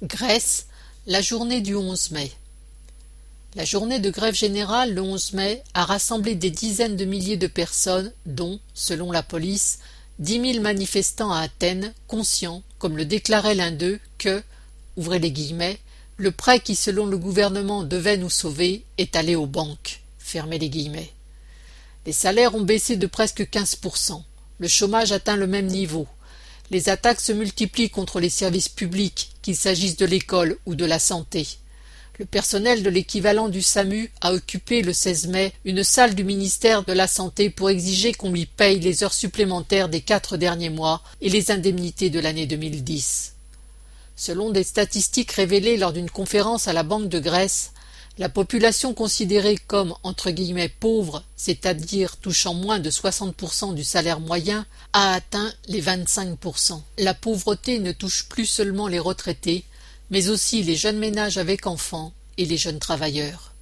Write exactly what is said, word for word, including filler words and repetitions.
Grèce, la journée du onze mai. La journée de grève générale le onze mai a rassemblé des dizaines de milliers de personnes dont, selon la police, dix mille manifestants à Athènes, conscients, comme le déclarait l'un d'eux, que, ouvrez les guillemets, le prêt qui selon le gouvernement devait nous sauver est allé aux banques, fermez les guillemets. Les salaires ont baissé de presque quinze pour cent. Le chômage atteint le même niveau. Les attaques se multiplient contre les services publics, qu'il s'agisse de l'école ou de la santé. Le personnel de l'équivalent du SAMU a occupé le seize mai une salle du ministère de la Santé pour exiger qu'on lui paye les heures supplémentaires des quatre derniers mois et les indemnités de l'année deux mille dix. Selon des statistiques révélées lors d'une conférence à la Banque de Grèce, la population considérée comme entre guillemets pauvre, c'est-à-dire touchant moins de soixante pour cent du salaire moyen, a atteint les vingt-cinq pour cent. La pauvreté ne touche plus seulement les retraités, mais aussi les jeunes ménages avec enfants et les jeunes travailleurs.